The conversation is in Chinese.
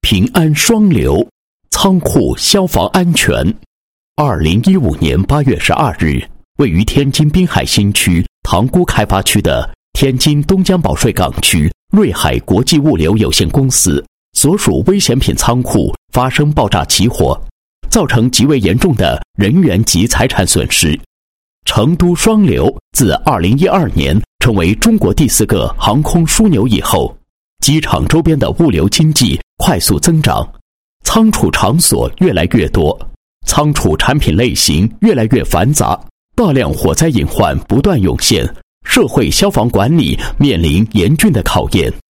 平安双流，仓库消防安全。2015年8月12日，位于天津滨海新区塘沽开发区的天津东江保税港区瑞海国际物流有限公司所属危险品仓库发生爆炸起火，造成极为严重的人员及财产损失。成都双流自2012年成为中国第4个航空枢纽以后，机场周边的物流经济快速增长，仓储场所越来越多，仓储产品类型越来越繁杂，大量火灾隐患不断涌现，社会消防管理面临严峻的考验。